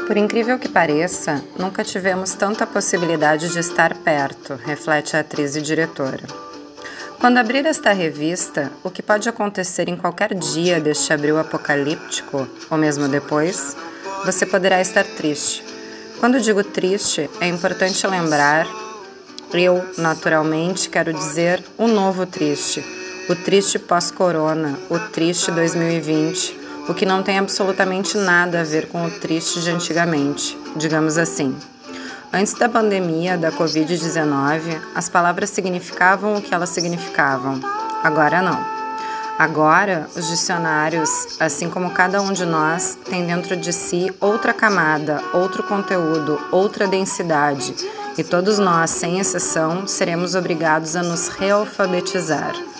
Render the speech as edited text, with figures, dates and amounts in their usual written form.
Por incrível que pareça, nunca tivemos tanta possibilidade de estar perto, reflete a atriz e diretora. Quando abrir esta revista, o que pode acontecer em qualquer dia deste abril apocalíptico, ou mesmo depois, você poderá estar triste. Quando digo triste, é importante lembrar, eu, naturalmente, quero dizer o novo triste, o triste pós-corona, o triste 2020, o que não tem absolutamente nada a ver com o triste de antigamente, digamos assim. Antes da pandemia da Covid-19, as palavras significavam o que elas significavam. Agora não. Agora, os dicionários, assim como cada um de nós, tem dentro de si outra camada, outro conteúdo, outra densidade, e todos nós, sem exceção, seremos obrigados a nos realfabetizar.